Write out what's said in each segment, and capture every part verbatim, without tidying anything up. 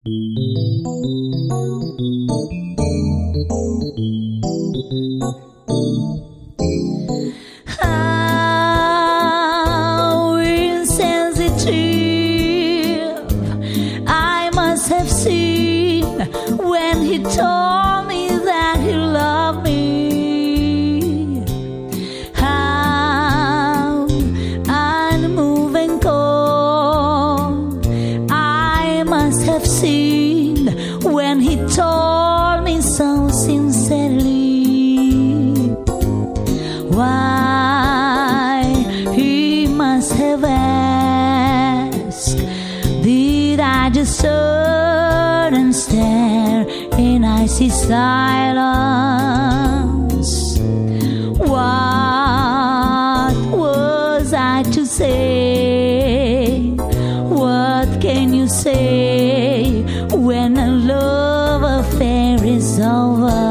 How insensitive I must have seemed when he told me that he loved me. How unmoving cold I must have seemed when he told me so sincerely. Why he must have asked. Did I just turn and stare in icy silence? What was I to say? What can you say when a love affair is over?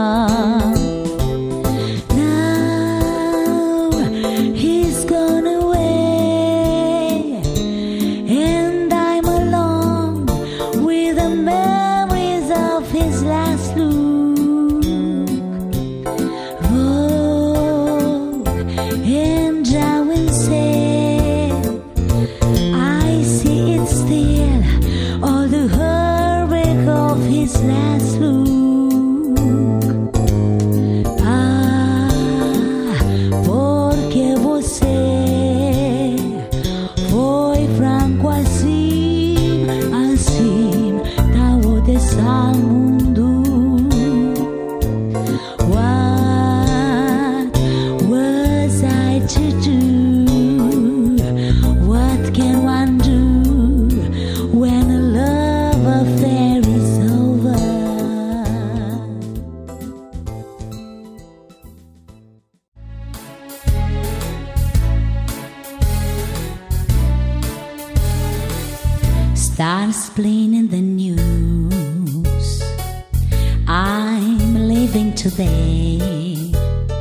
Stars playing in the news. I'm living today.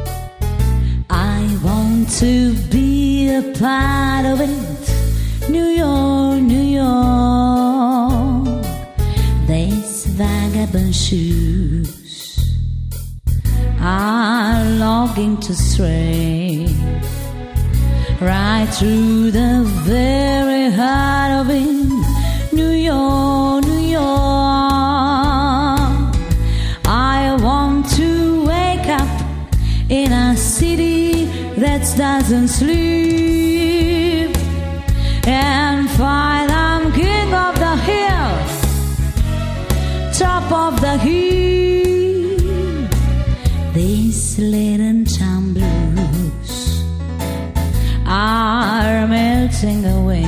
I want to be a part of it. New York, New York. These vagabond shoes are longing to stray right through the very heart of it. New York, New York. I want to wake up in a city that doesn't sleep and find I'm king of the hill, top of the hill. These laden town blues are melting away.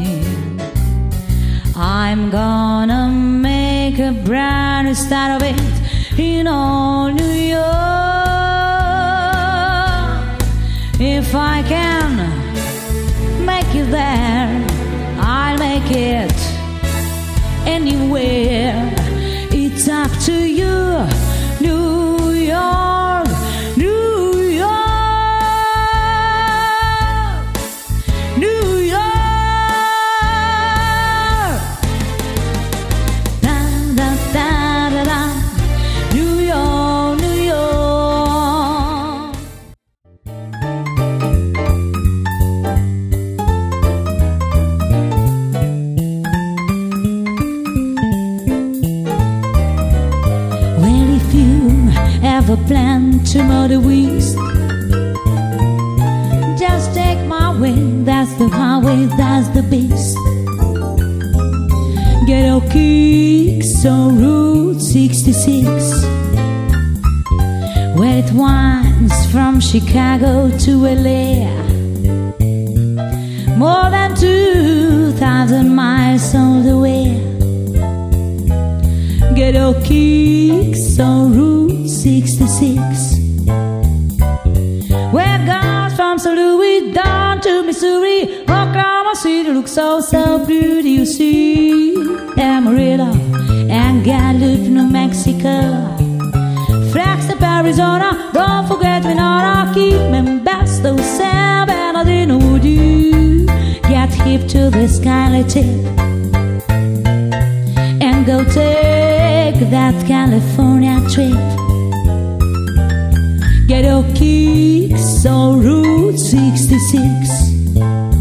I'm gonna make a brand new start of it in old New York. If I can make it there, I'll make it anywhere. It's up to you, New York, New York, New York. Ever plan to motor west? Just take my way, that's the highway, that's the best. Ghetto kicks on Route sixty-six, where it winds from Chicago to L A. More than two thousand miles all the way. Ghetto kicks on Route sixty-six, where girls from Saint Louis down to Missouri, Oklahoma City looks so, so pretty. You see Amarillo and Gallup, New Mexico, Flagstaff, Arizona, don't forget Winona, keep Modesto, San Bernardino. Would you get hip to this kind of tip and go take that California trip. Get your kicks on Route sixty-six.